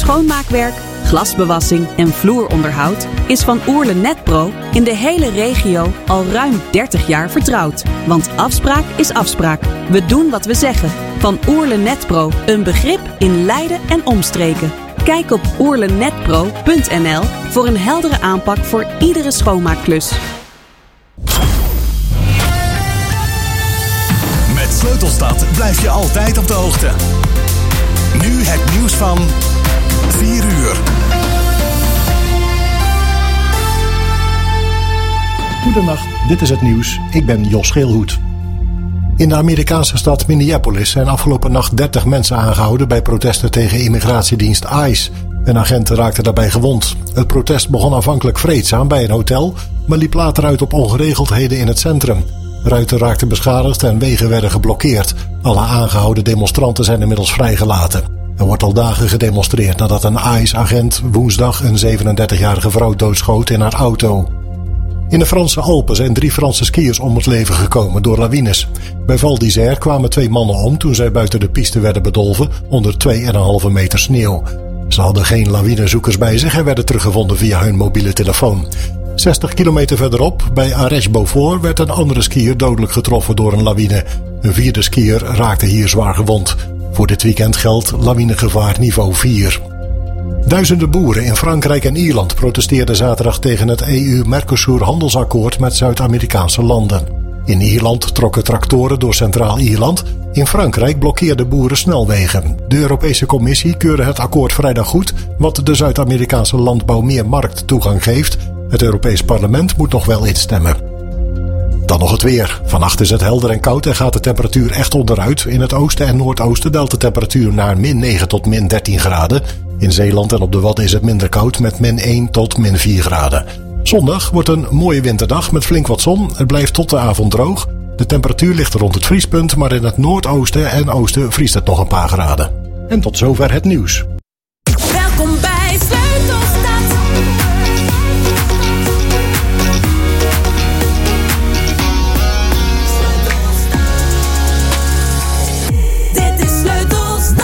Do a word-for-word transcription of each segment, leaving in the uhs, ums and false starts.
Schoonmaakwerk, glasbewassing en vloeronderhoud is Van Oerle Netpro in de hele regio al ruim dertig jaar vertrouwd. Want afspraak is afspraak. We doen wat we zeggen. Van Oerle Netpro, een begrip in Leiden en omstreken. Kijk op oerlenetpro punt n l voor een heldere aanpak voor iedere schoonmaakklus. Met Sleutelstad blijf je altijd op de hoogte. Nu het nieuws van vier uur. Goedenacht, dit is het nieuws. Ik ben Jos Scheelhoed. In de Amerikaanse stad Minneapolis zijn afgelopen nacht dertig mensen aangehouden bij protesten tegen immigratiedienst ICE. Een agent raakte daarbij gewond. Het protest begon aanvankelijk vreedzaam bij een hotel, maar liep later uit op ongeregeldheden in het centrum. Ruiten raakten beschadigd en wegen werden geblokkeerd. Alle aangehouden demonstranten zijn inmiddels vrijgelaten. Er wordt al dagen gedemonstreerd nadat een ICE-agent woensdag een zevenendertigjarige vrouw doodschoot in haar auto. In de Franse Alpen zijn drie Franse skiers om het leven gekomen door lawines. Bij Val d'Isère kwamen twee mannen om toen zij buiten de piste werden bedolven onder twee komma vijf meter sneeuw. Ze hadden geen lawinezoekers bij zich en werden teruggevonden via hun mobiele telefoon. zestig kilometer verderop, bij Arèche-Beaufort, werd een andere skier dodelijk getroffen door een lawine. Een vierde skier raakte hier zwaar gewond. Voor dit weekend geldt lawinegevaar niveau vier. Duizenden boeren in Frankrijk en Ierland protesteerden zaterdag tegen het E U-Mercosur-handelsakkoord met Zuid-Amerikaanse landen. In Ierland trokken tractoren door Centraal-Ierland. In Frankrijk blokkeerden boeren snelwegen. De Europese Commissie keurde het akkoord vrijdag goed, wat de Zuid-Amerikaanse landbouw meer markttoegang geeft. Het Europees Parlement moet nog wel instemmen. Dan nog het weer. Vannacht is het helder en koud en gaat de temperatuur echt onderuit. In het oosten en noordoosten daalt de temperatuur naar min negen tot min dertien graden. In Zeeland en op de Wadden is het minder koud met min één tot min vier graden. Zondag wordt een mooie winterdag met flink wat zon. Het blijft tot de avond droog. De temperatuur ligt rond het vriespunt, maar in het noordoosten en oosten vriest het nog een paar graden. En tot zover het nieuws. Welkom bij Sleutelstad. Dit is Sleutelstad.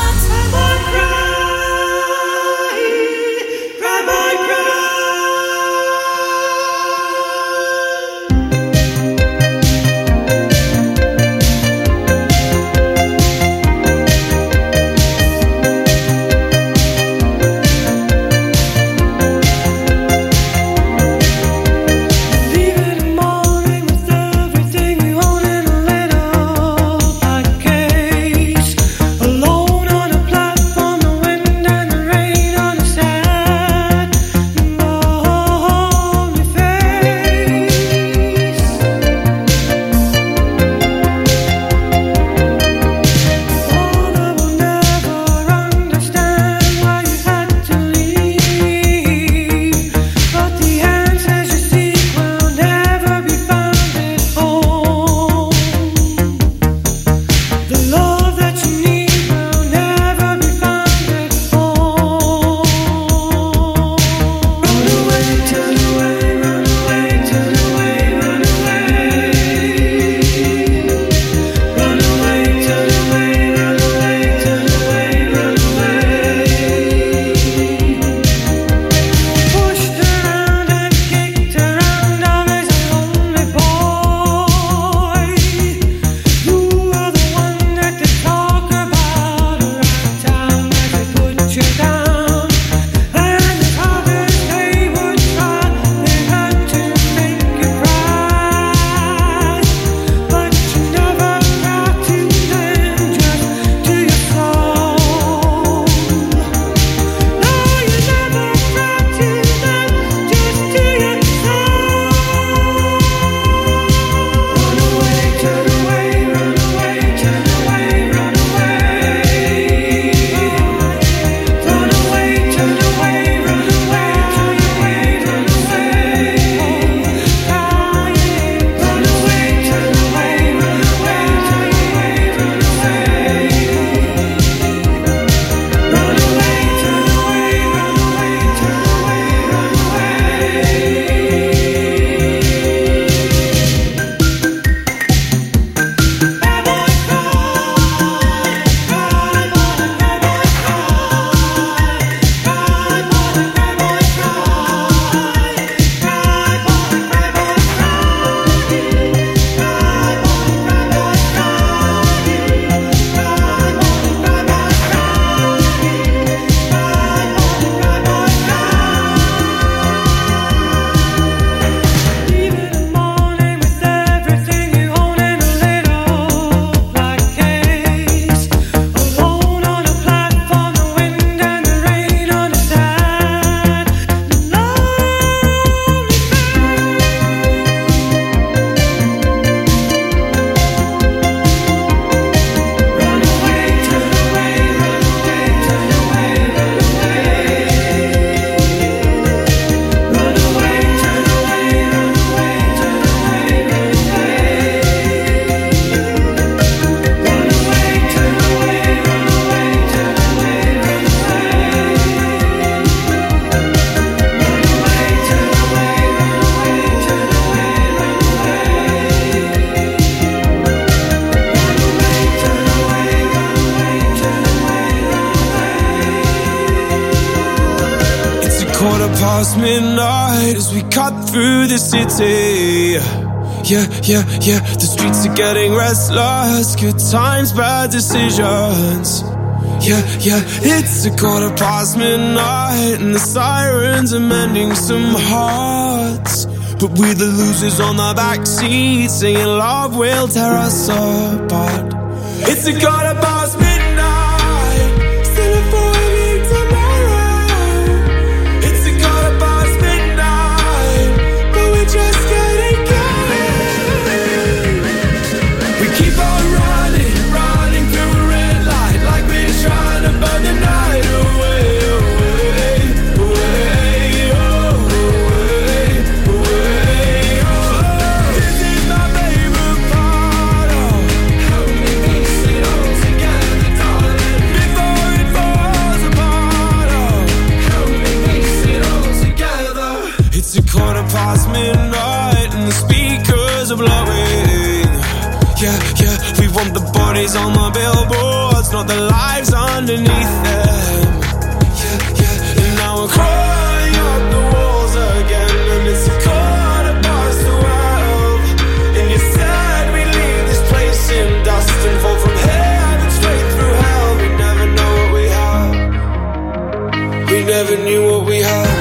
past midnight as we cut through the city. Yeah, yeah, yeah, the streets are getting restless. Good times, bad decisions. Yeah, yeah, it's a quarter past midnight and the sirens are mending some hearts. But we're the losers on the backseat, singing love will tear us apart. It's a quarter past midnight, still a four-week tomorrow. It's a quarter past midnight, but we're just getting going. We keep on running, running through a red light, like we're trying to burn the night away, away, away, oh, away, away, oh. This is my favorite part, oh. Help me piece it all together, darling, before it falls apart, oh. Help me piece it all together. It's a quarter past midnight and the speakers are blowing. Yeah, yeah, we want the bodies on the billboards, not the lives underneath them. Yeah, yeah, and now we're crawling up the walls again, and it's a quarter past twelve. And you said we leave this place in dust and fall from heaven straight through hell. We never know what we have. We never knew what we had.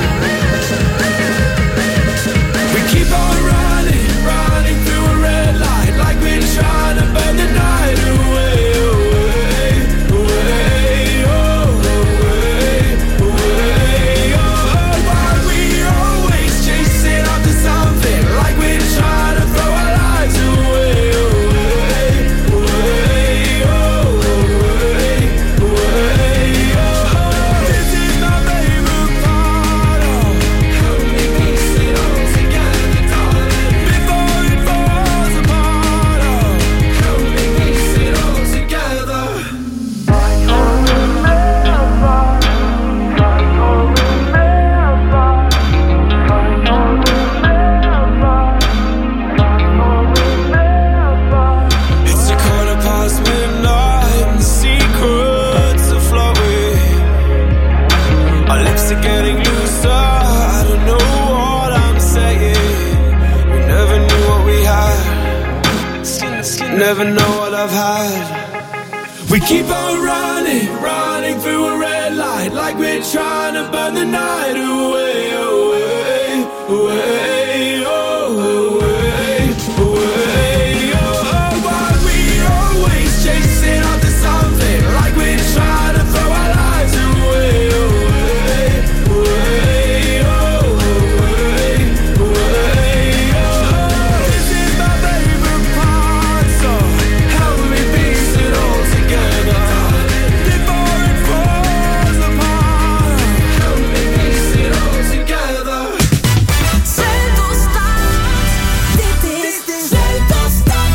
We keep on running, running through a red light, like we're trying to burn the night away, away, away, oh, away, away, oh. Why we always chasing after something, like we're trying to throw our lives away, away, away, oh, away, away, oh. This is my favorite part, oh. Help me piece it all together, darling, before it falls apart, oh. Help me piece it all together. It's a quarter past midnight and the secrets are flowing. Our lips are getting looser, I don't know what I'm saying. We never knew what we had, never know what I've had. We keep on running, running through a red light, like we're trying to burn the night away, away, away, oh, away, away, oh. Why we always chasing after something, like we're trying to throw our lives away, away, away, oh, away, away, oh. This is my favorite part, so help me piece it all together, before it falls apart. Help me piece it all together. Sleutelstad, dit is Sleutelstad.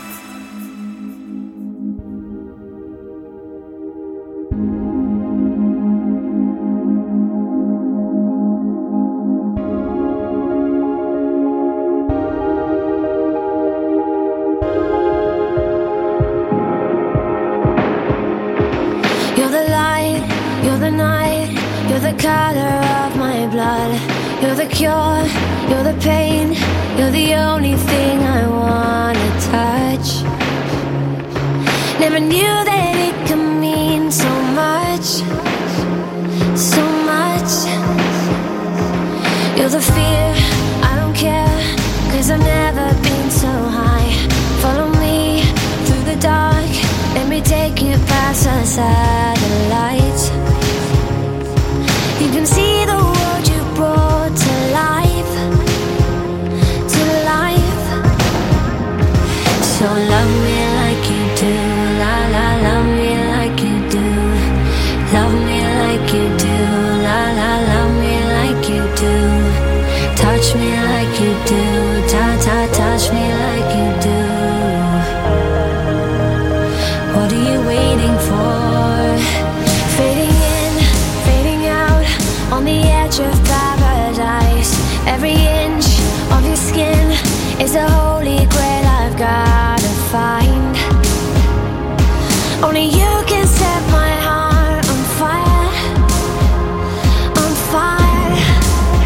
You're the light, you're the night, you're the color of my blood. You're the cure, you're the pain, you're the only thing I wanna touch. Never knew that it could mean so much, so much. You're the fear, I don't care, cause I've never been so high. Follow me through the dark, let me take you past the satellites. You can see the world you brought to life, to life. So love me like you do, la la, love me like you do. Love me like you do, la la, love me like you do. Touch me like you do, ta ta, touch me like you do. What are you waiting for? Fading in, fading out, on the edge of paradise. Every inch of your skin is a holy grail I've gotta find. Only you can set my heart on fire, on fire.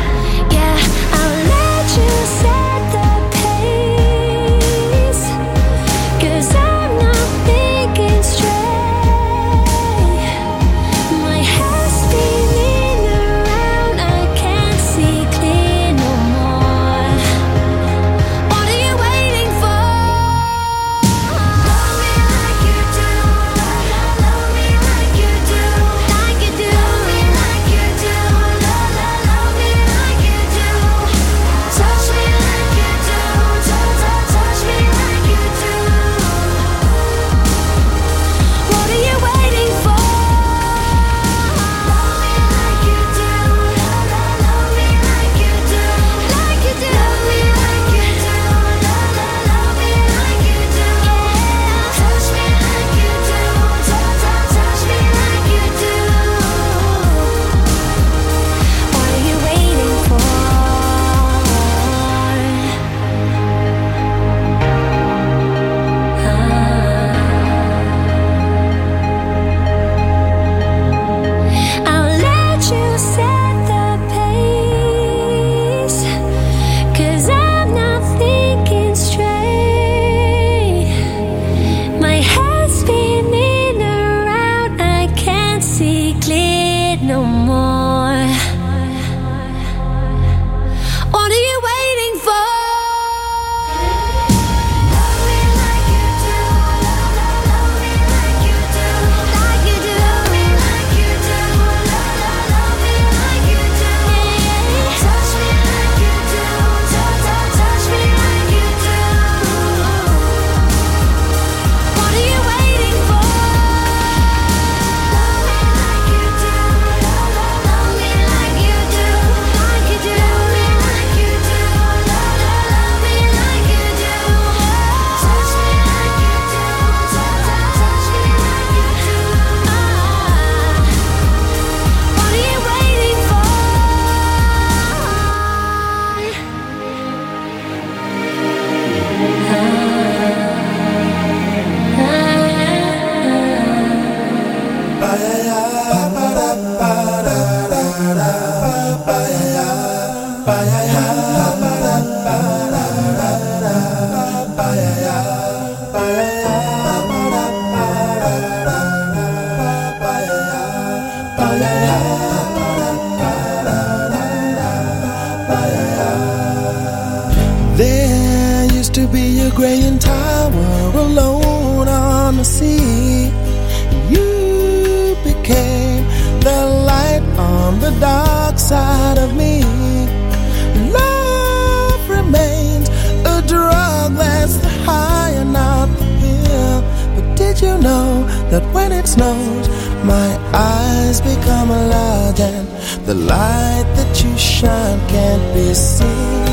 that when it snows, my eyes become large and the light that you shine can't be seen.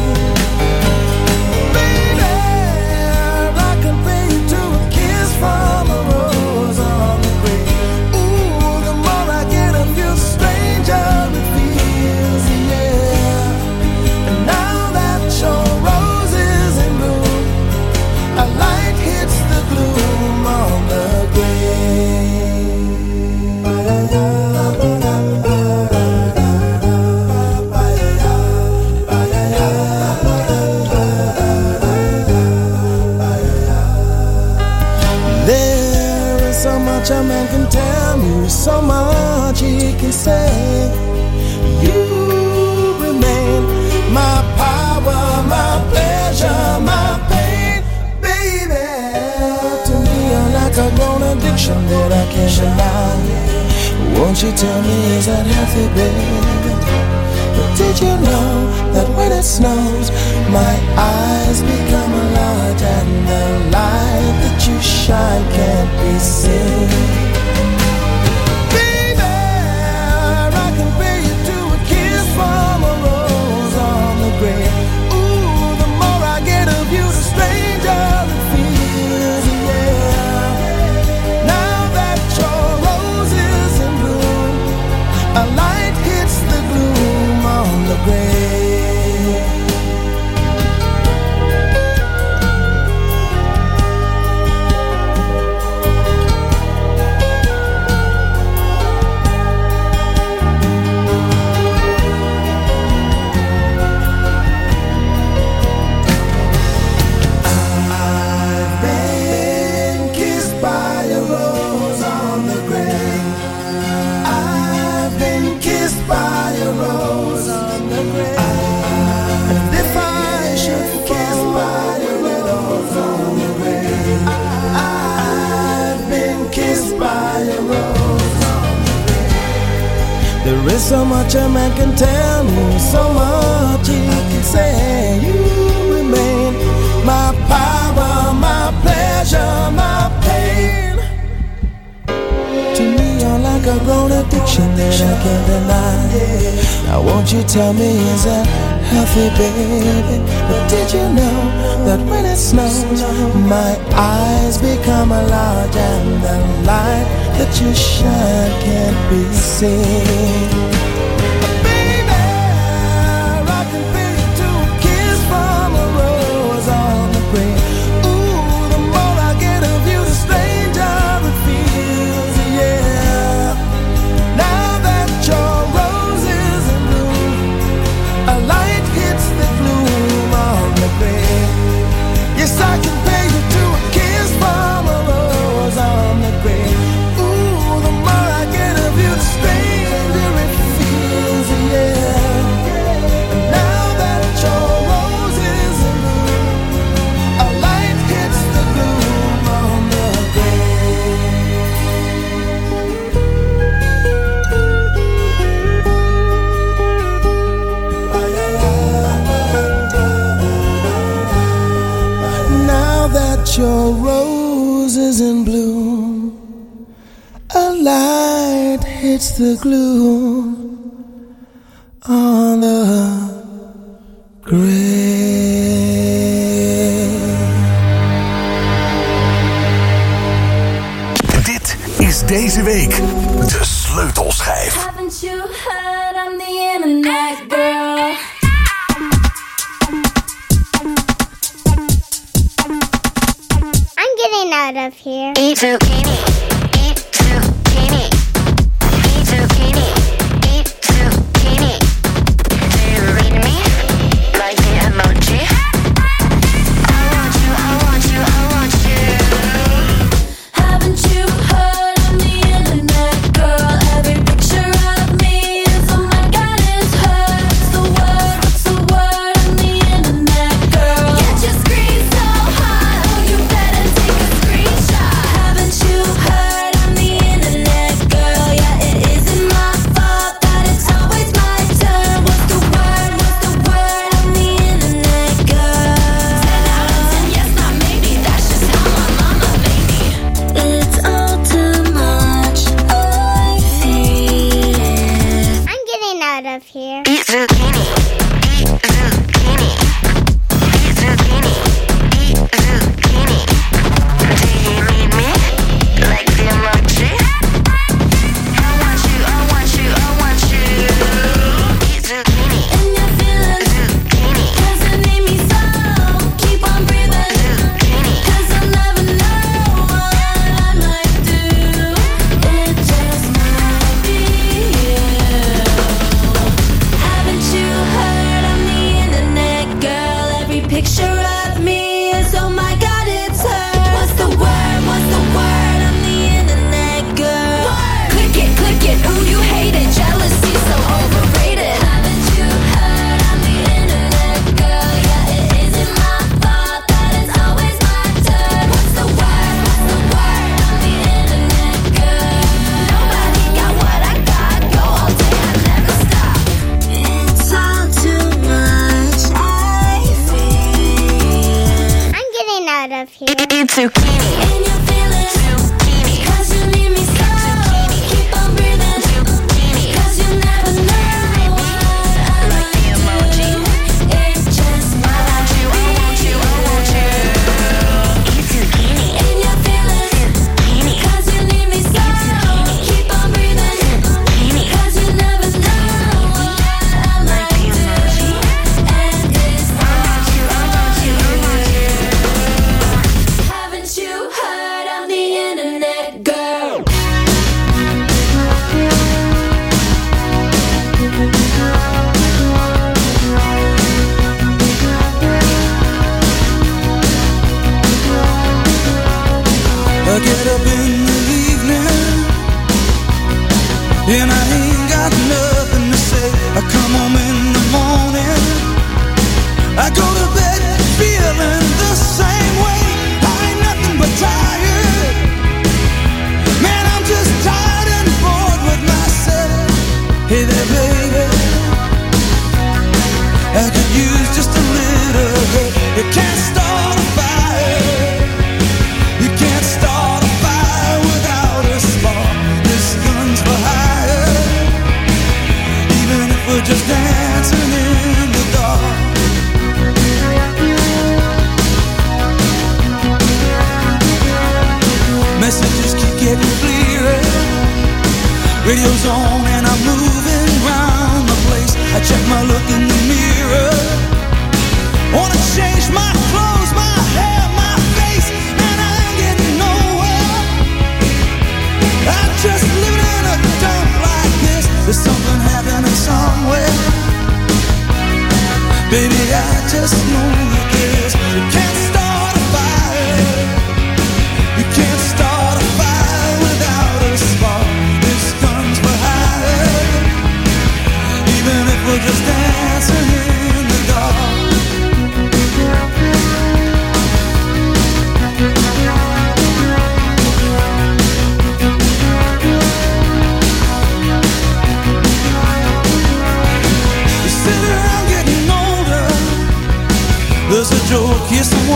Baby, I compare you to a kiss from a rose on the grave. Ooh, the more I get of you, the stranger it feels, yeah. And now that your rose is in bloom, a light hits the gloom on the grave. There is so much a man can tell me, so much he can say. You remain my power, my pleasure, my pain, baby. To me you're like a grown addiction that I can't deny. Won't you tell me, is that healthy, baby? But did you know that when it snows, my eyes become large and the light that you shine can't be seen? Baby, I compare you to a kiss from a rose on the grave. Ooh, the more I get of you, the stranger it feels, yeah. Now that your rose is in bloom, a light hits the gloom on the grave. I've been kissed by a rose on the grave. I've been kissed by a rose on the grave. And if I should kiss by a rose on the grave, I've been kissed by a rose on the grave. There is so much a man can tell me, so much he can say. You remain my power, my pleasure, my pain. To me you're like a grown addiction that I can't deny. Now won't you tell me, is that healthy, baby? But did you know that when it snows, my eyes become large and the light that you shine can't be seen? Baby, I compare you to a kiss from a rose on the grave. Ooh, the more I get of you, the stranger it feels, yeah. Now that your rose is in bloom, a light hits the gloom on the grave. Yes, I compare you to a kiss from a rose on the grave. Ooh, the more I get of you, the stranger it feels, yeah. And now that your rose is in bloom, a light hits the gloom on the grave. Now that your rose is in bloom, a light hits the gloom on the grave. Dit is deze week de Sleutelschijf. Haven't you heard I'm the internet girl? I'm getting out of here. Eat zucchini. Eat zucchini. Eat zucchini. Eat zucchini. Do you read me? Like the emoji? I want you, I want you, I want you. Haven't you heard I'm the internet girl? Every picture of me is oh my god, it's her. What's the word? What's the word? I'm the internet girl. Get your screen so high, oh you better take a screenshot. Haven't you heard? I get up in the evening and I ain't got nothing to say. I come home in the morning, I go to bed feeling the same way. I ain't nothing but tired. Man, I'm just tired and bored with myself. Hey there, baby, I could use just a little help. You can't start a fire. You can't start a fire without a spark. This gun's for hire. Even if we're just dancing in the dark. Messages keep getting clearer. Radio's on and I'm moving round the place. I check my look in the mirror. Wanna change my clothes, my hair, my face, and I ain't getting nowhere. I'm just living in a dump like this. There's something happening somewhere. Baby, I just know that there's. You can't start a fire. You can't start a fire without a spark. This gun's for hire. Even if we're just dancing in the dark. You sit around getting older. There's a joke you say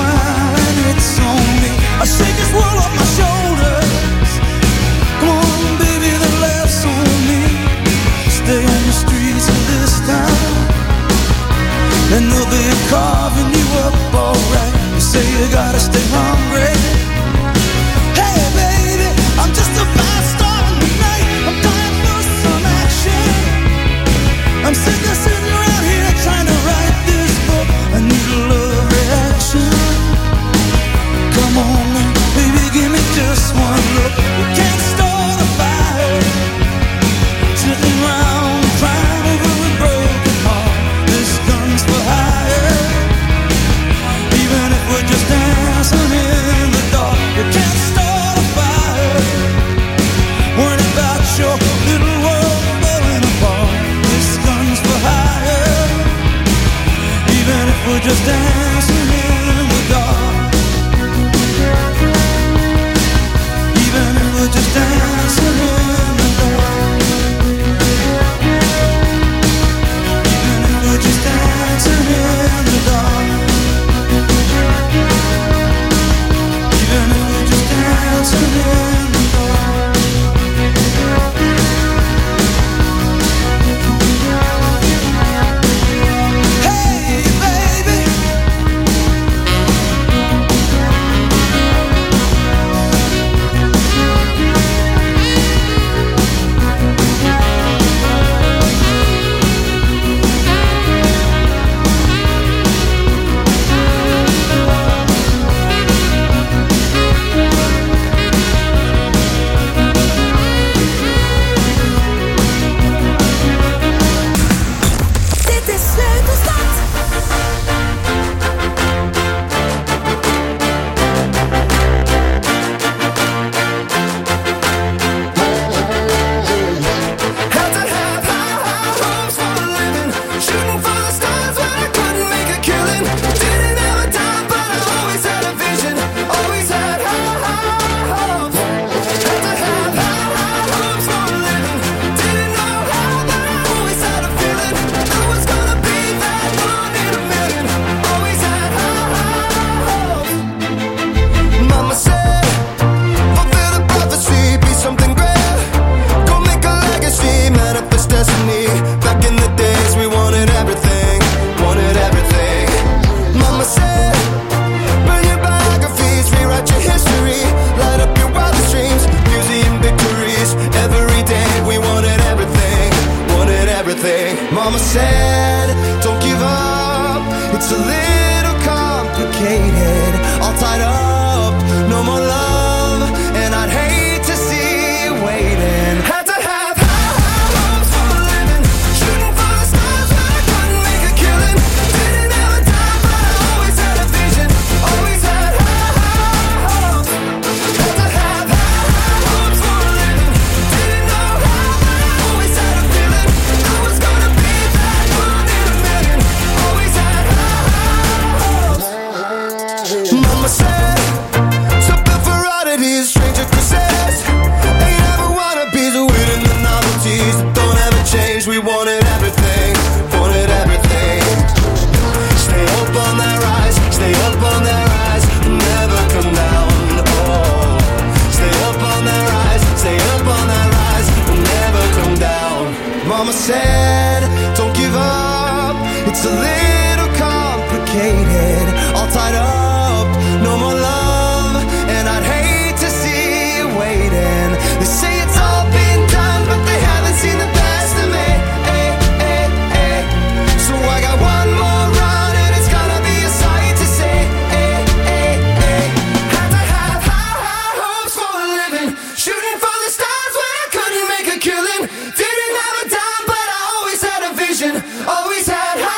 Cause ain't never wanna be the winning the novelties that don't ever change. We wanted everything, wanted everything. Stay up on that rise, stay up on that rise, never come down. Oh, stay up on that rise, stay up on that rise, never come down. Mama said, don't give up. It's a little complicated, all tied up, no more love, and I'd hate to see you waiting. They say it's all been done, but they haven't seen the best of me. Hey, hey, hey. So I got one more run, and it's gonna be a sight to see. Hey, hey, hey. Had to have high, high hopes for a living, shooting for the stars when I couldn't make a killing. Didn't have a dime, but I always had a vision, always had high.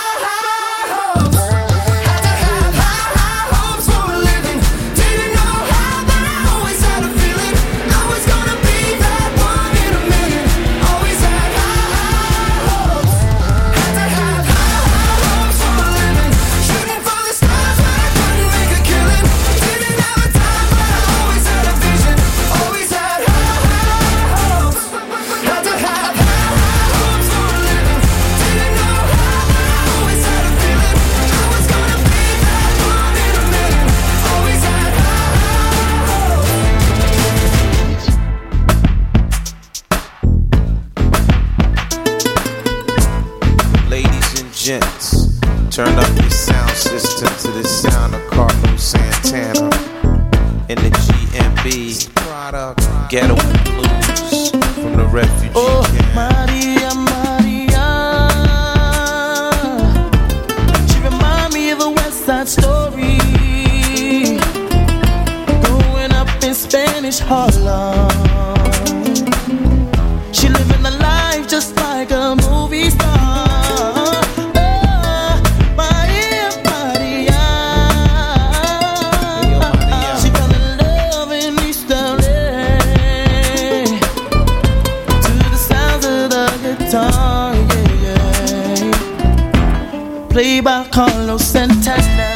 Gents, turn up your sound system to the sound of Carlos Santana in the G M B Ghetto Blues from the refugee oh, camp. Maria, Maria, she remind me of a West Side Story, growing up in Spanish Harlem. She living a life just like a movie star. Played by Carlos Santana.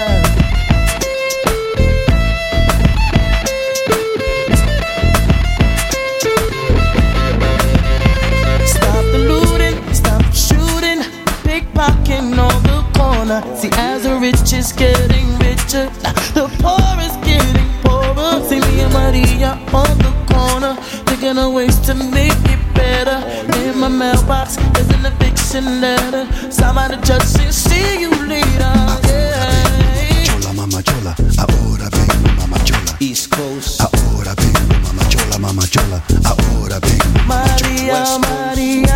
Stop the looting, stop the shooting, pickpocketing on the corner. See, as the rich is getting richer, the poor is getting poorer. See me and Maria on the corner, thinking of ways to make it better. In my mailbox, there's an eviction letter. Somebody just said, see you later. Yeah. Chola, mama chola, ahora vengo, mama chola. East Coast. Ahora vengo, mama chola, mama chola. Ahora vengo, mama chola. Maria,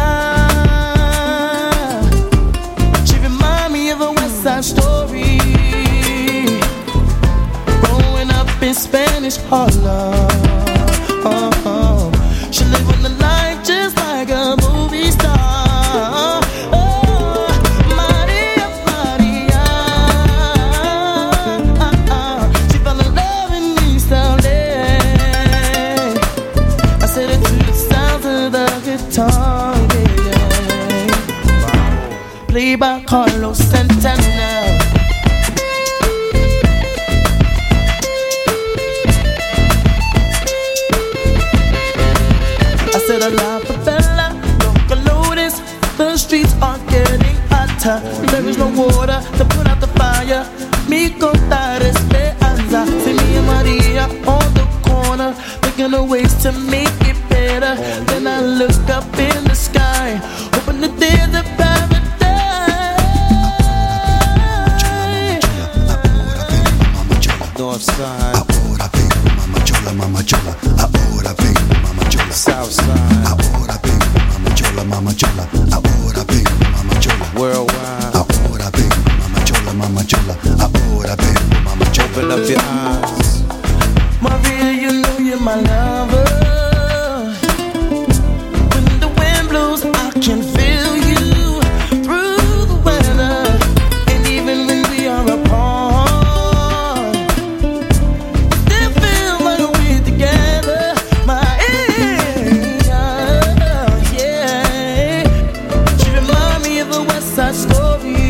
Maria, she remind me of a West Side Story, growing up in Spanish Harlem. Oh, oh. She living the life just like a movie star. Oh, Maria, Maria, she fell in love in East L A. I said it to the sound of the guitar, yeah. Played by Carlos Santana. A la favela, local notice, the streets are getting hotter. There is no water to put out the fire. Mi contar esperanza. See me and Maria on the corner, thinking of ways to make it better. Then I look up in the sky, hoping that there's a paradise. North side. Ahora vengo, mama chola, mama chola. Ahora vengo, mama chola. South side. Ahora vengo, mama chola, mama chola. Ahora vengo, mama chola. Worldwide. Ahora vengo, mama chola, mama chola. Ahora vengo, mama chola. Open up your eyes. Maria, you know you're my lover. When the wind blows, I can feel you through the weather. And even when we are apart, still feel like we're together. My yeah. She remind me of a West Side Story,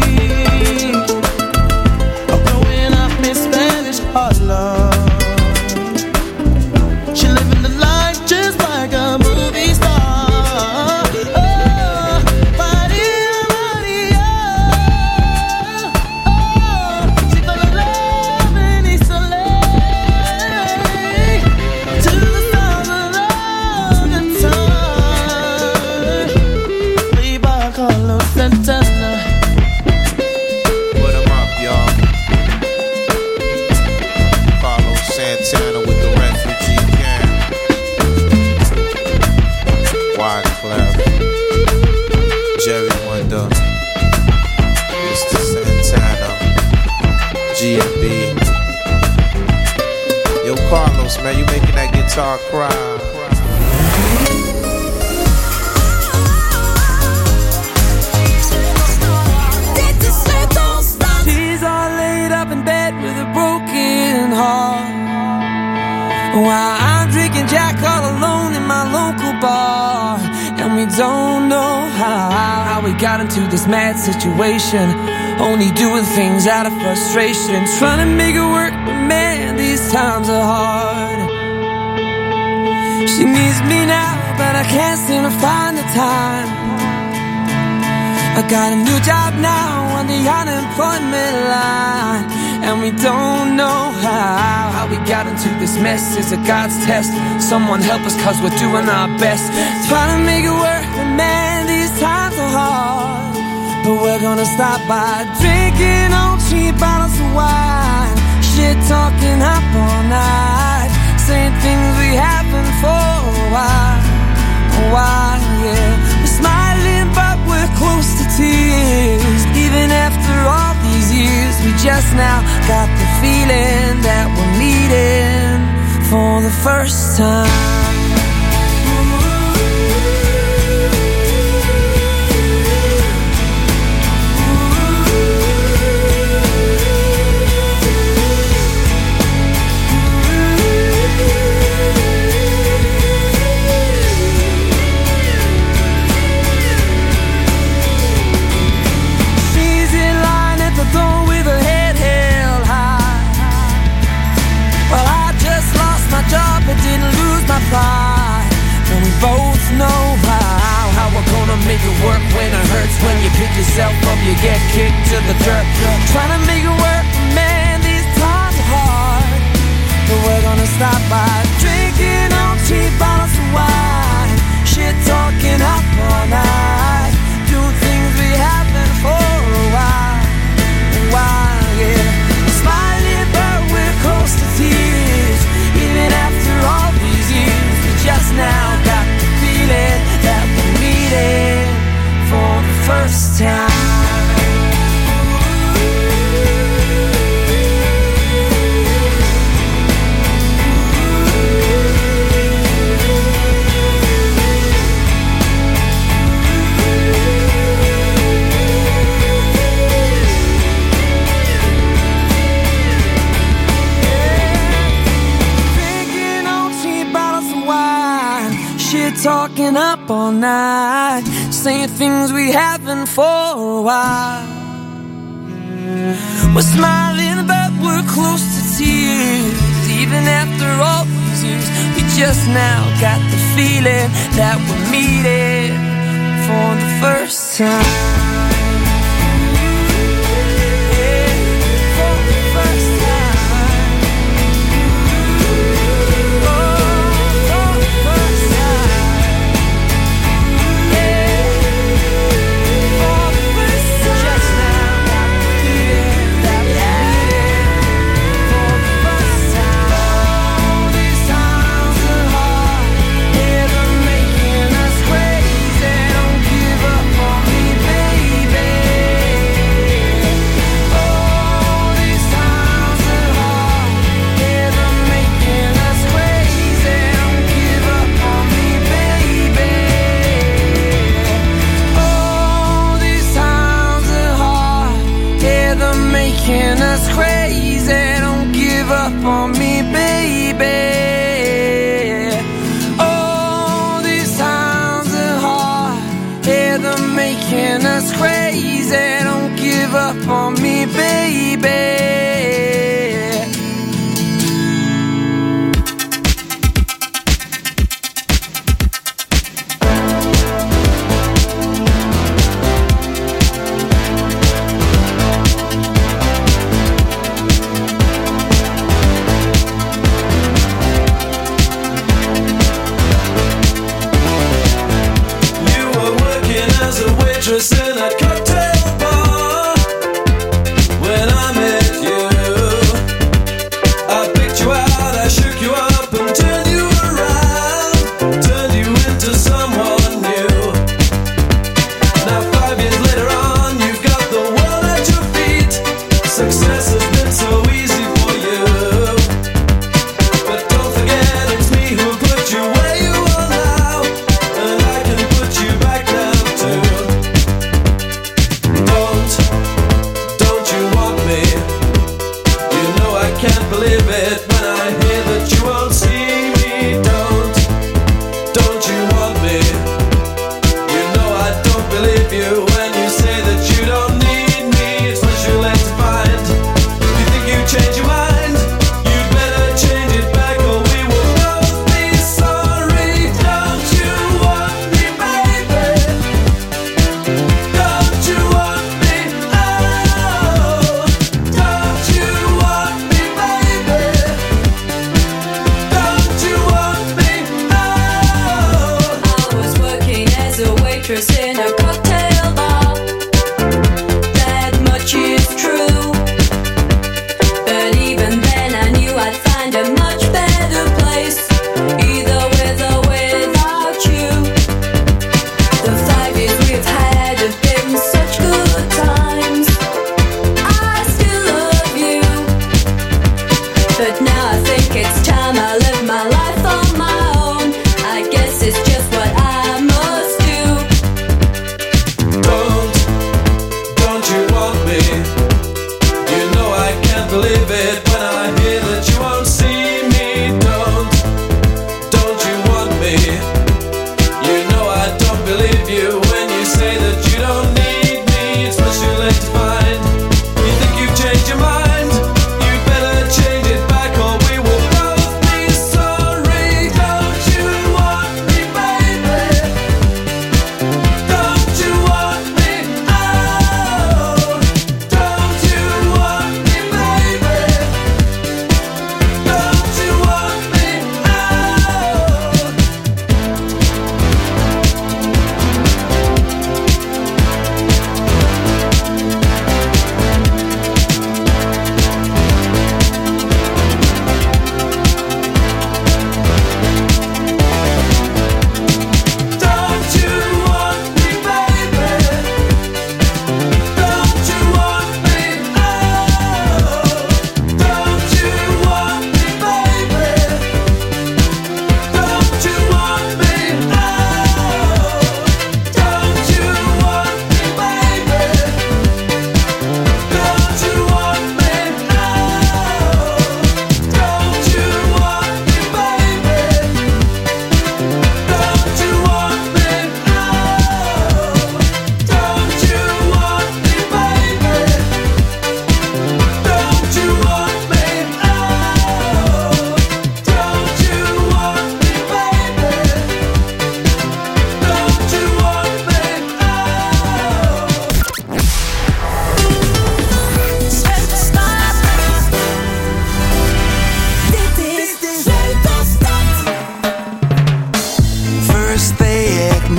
of growing up in Spanish Harlem. She living the man. You making that guitar cry. She's all laid up in bed with a broken heart, while I'm drinking Jack all alone in my local bar. And we don't know how, how we got into this mad situation, only doing things out of frustration, trying to make it work, but man, these times are hard. She needs me now, but I can't seem to find the time. I got a new job now on the unemployment line, and we don't know how, how we got into this mess. Is it God's test? Someone help us, cause we're doing our best, trying to make it work, but man, these times are hard. But we're gonna stop by drinking on cheap bottles of wine, shit talking up all night, saying things we haven't for a while, a while, yeah. We're smiling but we're close to tears, even after all these years. We just now got the feeling that we're meeting for the first time. And we both know how, how we're gonna make it work when it hurts. When you pick yourself up, you get kicked to the dirt. Trying to make it work, man, these times are hard. But we're gonna stop by drinking on cheap bottles of wine, shit talking up all night, doing things we haven't for a while, a while, yeah. Smiling but we're close to tears, even after all these years. Just now got the feeling that we're meeting for the first time. Talking up all night, saying things we haven't for a while. We're smiling but we're close to tears, even after all these years. We just now got the feeling that we're meeting for the first time. Baby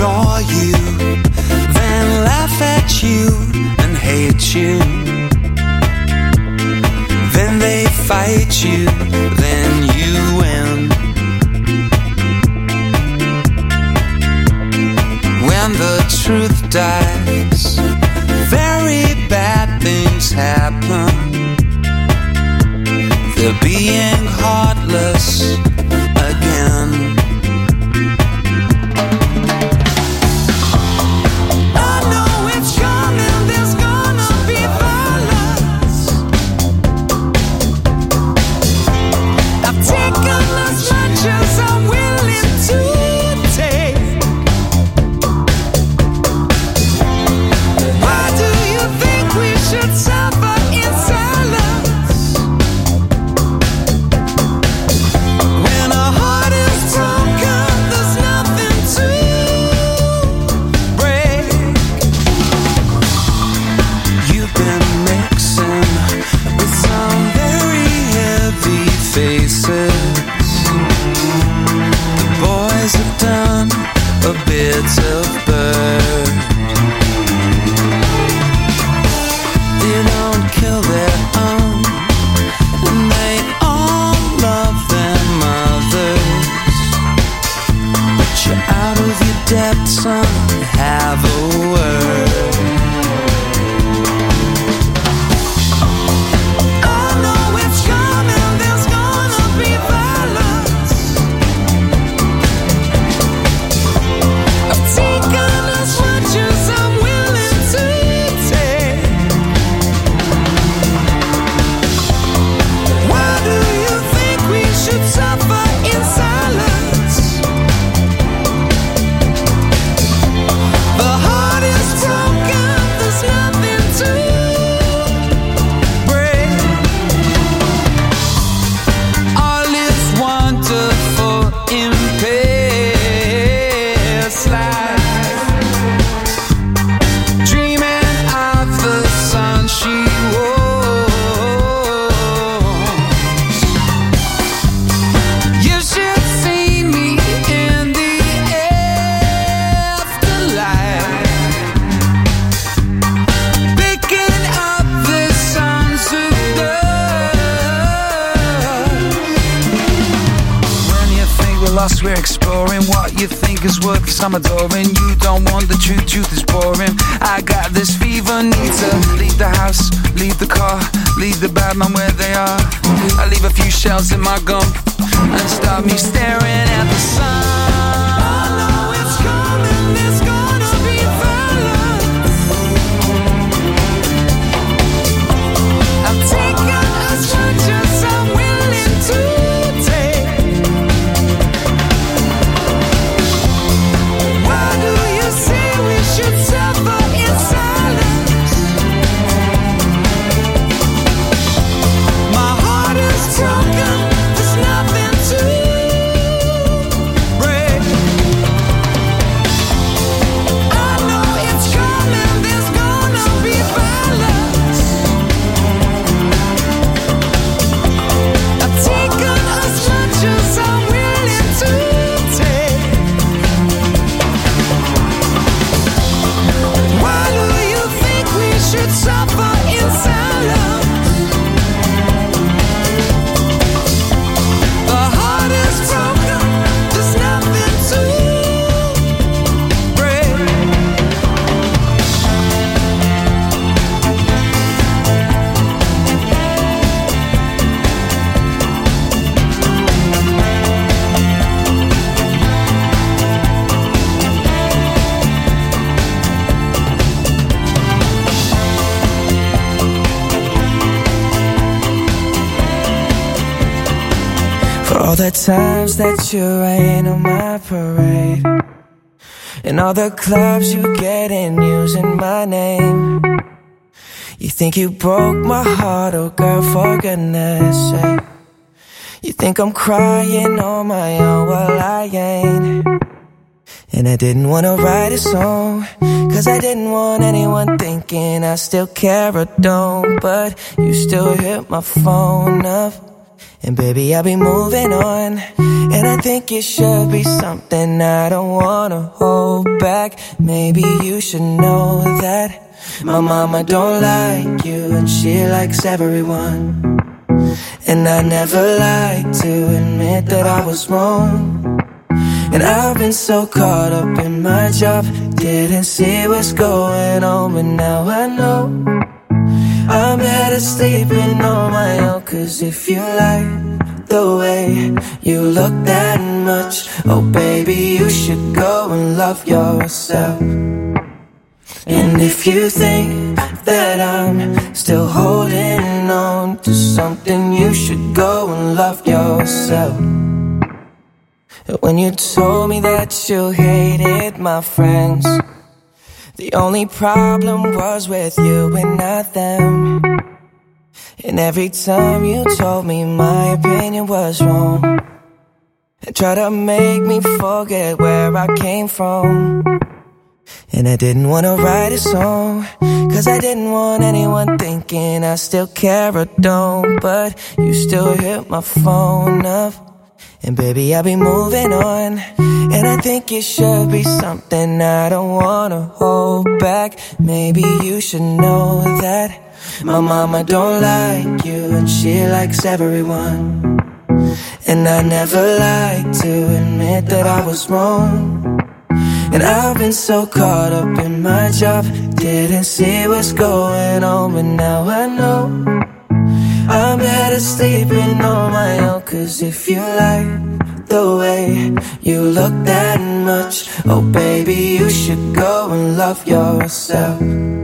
adore you, then laugh at you and hate you. Then they fight you, then you win. When the truth dies, very bad things happen. They're being heartless again. We're exploring what you think is worth some adoring. You don't want the truth, truth is boring. I got this fever, need to leave the house, leave the car, leave the bad man where they are. I leave a few shells in my gum and start me staring at the sun. I know it's coming, it's gonna be violence. I'm taking as much as I'm willing to. Should suffer in silence. My heart is broken, there's nothing to break. I know it's coming, there's gonna be violence. I've taken as much as I'm willing to take. Why do you think we should suffer in silence? The heart is broken, there's nothing to break. All the times that you rain on my parade, and all the clubs you get in using my name. You think you broke my heart, oh girl, for goodness sake. You think I'm crying on my own, well I ain't. And I didn't wanna write a song, cause I didn't want anyone thinking I still care or don't. But you still hit my phone up, And baby, I'll be moving on. And I think it should be something I don't wanna hold back. Maybe you should know that my mama don't like you and she likes everyone. And I never like to admit that I was wrong. And I've been so caught up in my job, didn't see what's going on, but now I know I'm better sleeping on my own. Cause if you like the way you look that much, oh baby, you should go and love yourself. And if you think that I'm still holding on to something, you should go and love yourself. When you told me that you hated my friends, the only problem was with you and not them. And every time you told me my opinion was wrong, and tried to make me forget where I came from. And I didn't want to write a song, cause I didn't want anyone thinking I still care or don't. But you still hit my phone up, and baby, I'll be moving on. And I think it should be something I don't wanna hold back. Maybe you should know that my mama don't like you and she likes everyone. And I never like to admit that I was wrong. And I've been so caught up in my job, didn't see what's going on, but now I know I'm better sleeping on my own. Cause if you like the way you look that much, oh baby, you should go and love yourself.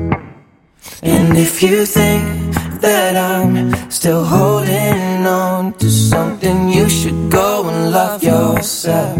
And if you think that I'm still holding on to something, you should go and love yourself.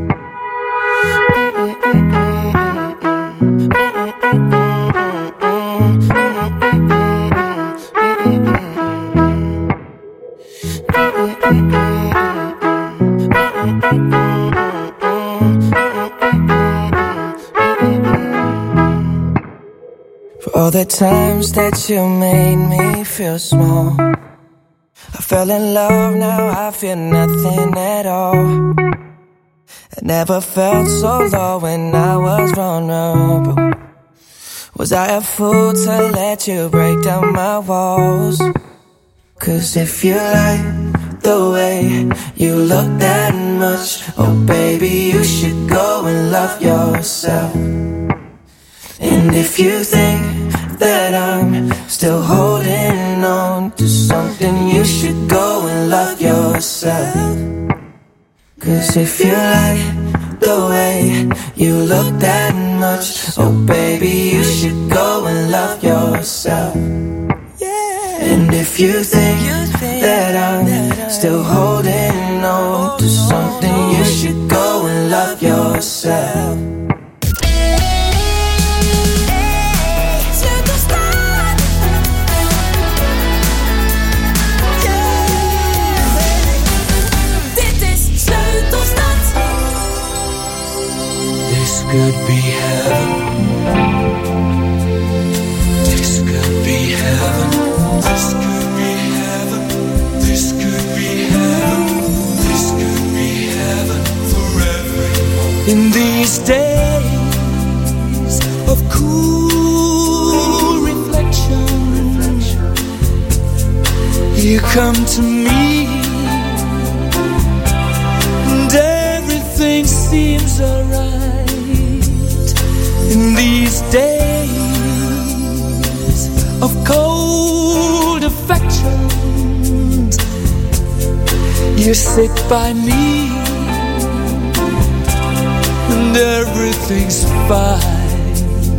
For all the times that you made me feel small, I fell in love, now I feel nothing at all. I never felt so low when I was vulnerable. Was I a fool to let you break down my walls? Cause if you like the way you look that much, oh baby, you should go and love yourself. And if you think that I'm still holding on to something, you should go and love yourself. Cause if you like the way you look that much, oh baby, you should go and love yourself. And if you think that I'm still holding on to something, you should go and love yourself. Could be heaven. This could be heaven. This could be heaven. This could be heaven. This could be heaven for everyone. In these days of cool reflection, you come to me, and everything seems alright. In these days of cold affection, you sit by me, and everything's fine.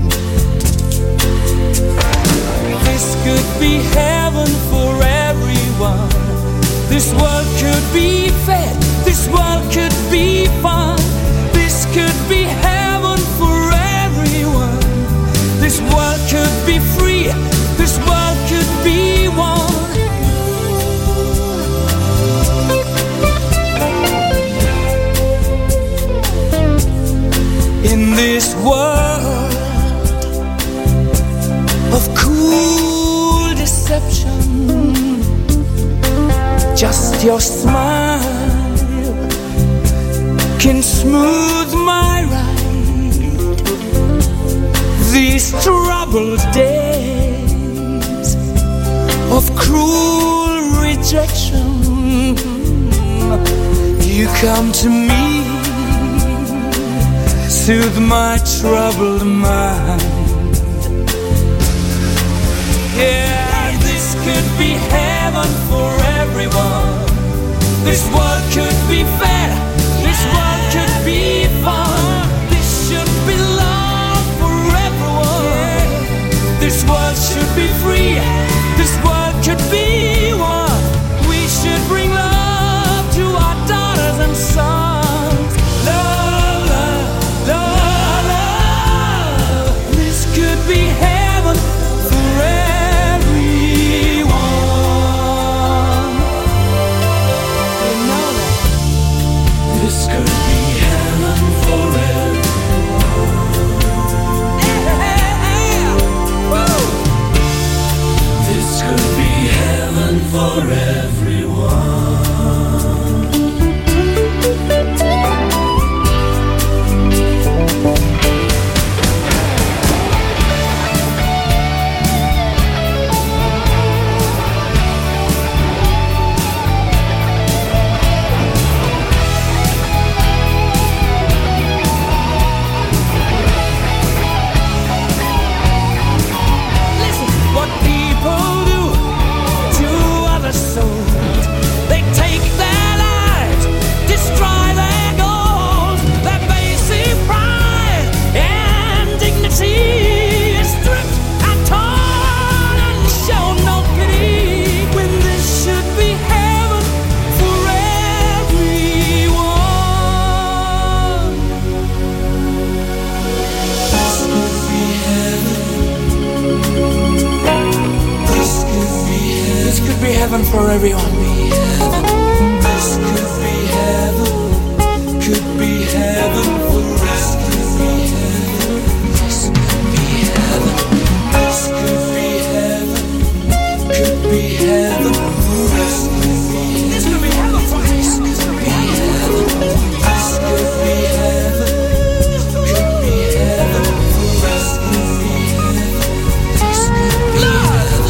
This could be heaven for everyone. This world could be fair. This world could be fun. This could be heaven for everyone. This world could be free. This world could be one. In this world of cool deception, just Just your smile can smooth my ride. These troubled days of cruel rejection, you come to me, soothe my troubled mind. Yeah, this could be heaven for everyone. This world could be fair. This world could be fun. This should be love for everyone. This world should be free. This world could be one. We should bring love to our daughters and sons. Love, love, love, love. This could be heaven for everyone. You know that. This could be heaven for everyone. Yeah. Woo. This could be heaven for everyone. Listen, what people do to other souls, they take their lives, destroy their goals, their basic pride and dignity is stripped and torn and show no pity, when this should be heaven for everyone. This could be heaven. This could be heaven. This could be heaven for everyone. This could be heaven. Could be heaven for us. Could be heaven. This could be heaven. This could be heaven. Could be heaven for us. This could be heaven for us. This could be heaven. This could be heaven. Could be heaven for us. Could be heaven. This could be heaven.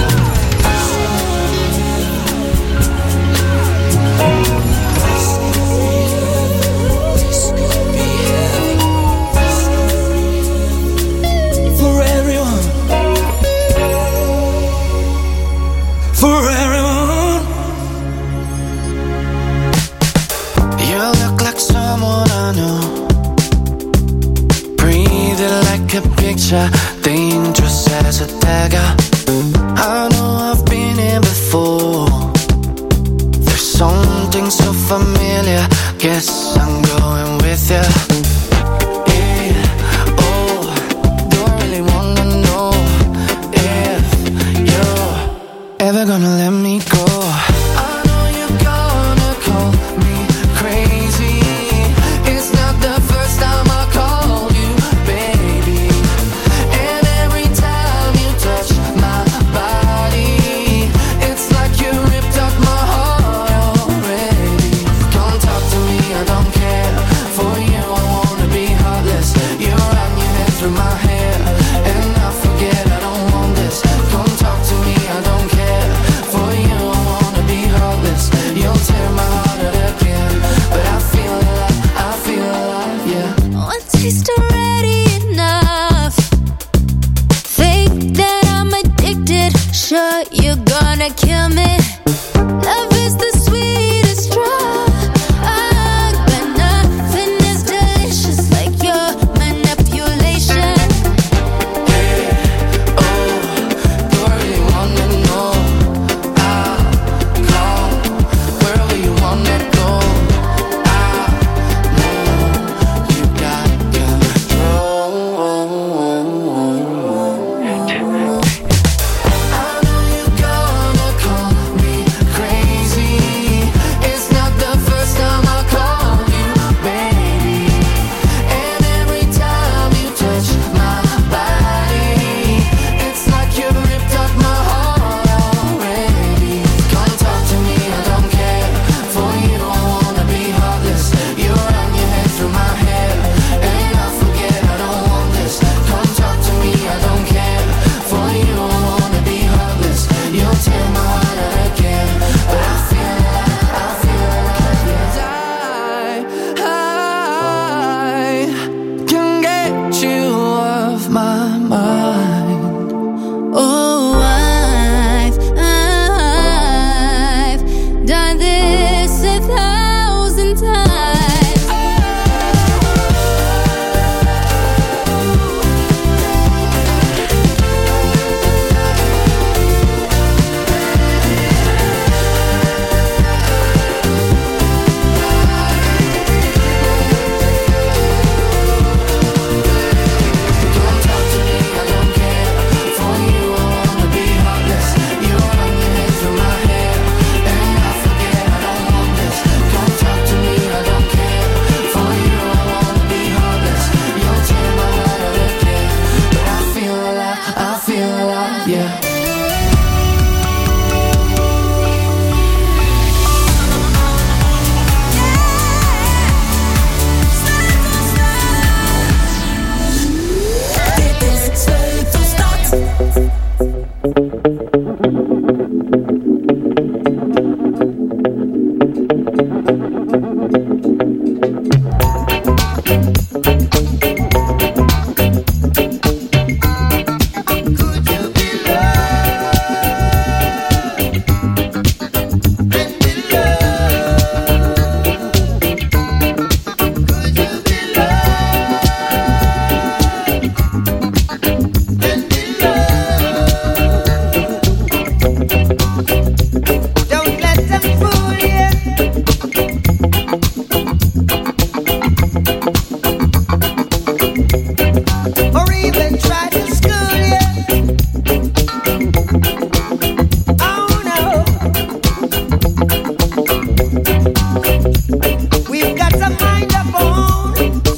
For everyone, for everyone. You look like someone I know, breathing like a picture, dangerous as a dagger. I know I've been here before. There's something so familiar. Guess I'm going with you. Yeah, oh, don't really wanna know if you're ever gonna let me go. I know you're gonna call me crazy. It's not the first time I called you baby. And every time you touch my body, it's like you ripped up my heart already. Don't talk to me, I don't care. For you I wanna be heartless. You run your head through my hair, and I forget I don't want this. Don't talk to me, I don't care. For you I wanna be heartless. You'll tear my heart out again, but I feel alive, I feel alive, yeah. One taste of